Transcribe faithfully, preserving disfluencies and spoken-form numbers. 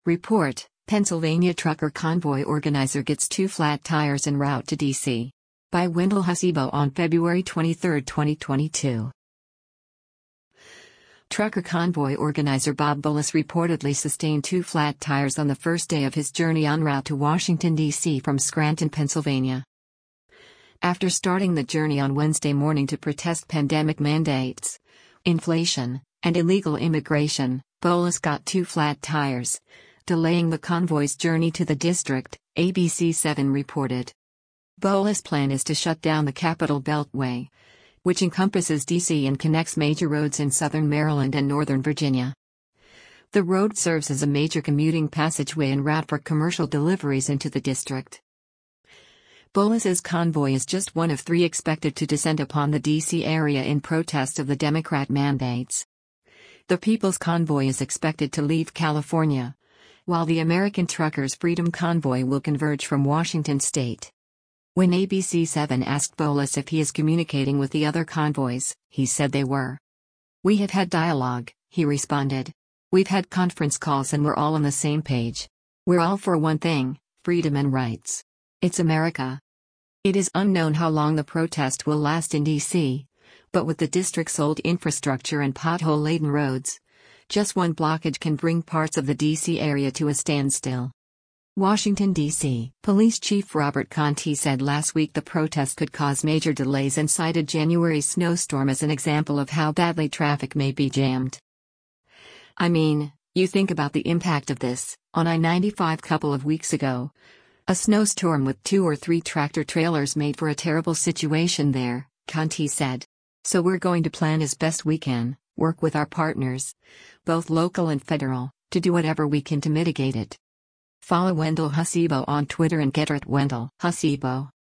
Report: Pennsylvania trucker convoy organizer gets two flat tires en route to D C. By Wendell Hasebo on February twenty-third, twenty twenty-two. Trucker convoy organizer Bob Bullis reportedly sustained two flat tires on the first day of his journey en route to Washington, D C from Scranton, Pennsylvania. After starting the journey on Wednesday morning to protest pandemic mandates, inflation, and illegal immigration, Bullis got two flat tires, delaying the convoy's journey to the district, A B C seven reported. Bullis' plan is to shut down the Capital Beltway, which encompasses D C and connects major roads in southern Maryland and northern Virginia. The road serves as a major commuting passageway en route for commercial deliveries into the district. Bullis's convoy is just one of three expected to descend upon the D C area in protest of the Democrat mandates. The People's Convoy is expected to leave California, while the American Truckers' Freedom Convoy will converge from Washington state. When A B C seven asked Bullis if he is communicating with the other convoys, he said they were. "We have had dialogue," he responded. "We've had conference calls and we're all on the same page. We're all for one thing: freedom and rights. It's America." It is unknown how long the protest will last in D C, but with the district's old infrastructure and pothole-laden roads, just one blockage can bring parts of the D C area to a standstill. Washington, D C Police Chief Robert Contee said last week the protest could cause major delays and cited January's snowstorm as an example of how badly traffic may be jammed. "I mean, you think about the impact of this. On I ninety-five couple of weeks ago, a snowstorm with two or three tractor trailers made for a terrible situation there," Contee said. "So we're going to plan as best we can, work with our partners, both local and federal, to do whatever we can to mitigate it." Follow Wendell Hasebo on Twitter and get at Wendell Hasebo.